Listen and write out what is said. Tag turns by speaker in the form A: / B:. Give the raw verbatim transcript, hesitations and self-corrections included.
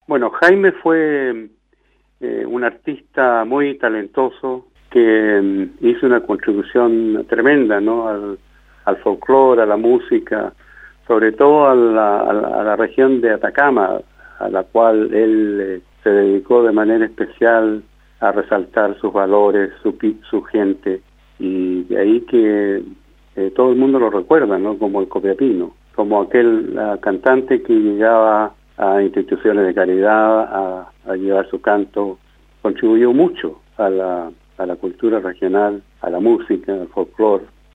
A: Bueno, Jaime fue eh, un artista muy talentoso que eh, hizo una contribución tremenda, ¿no? al, al folclore, a la música, sobre todo a la, a la, a la región de Atacama, a la cual él eh, se dedicó de manera especial a resaltar sus valores, su, su gente, y de ahí que eh, todo el mundo lo recuerda, ¿no? Como el Copiapino, como aquel uh, cantante que llegaba a instituciones de caridad a, a llevar su canto, contribuyó mucho a la, a la cultura regional, a la música, al folclore.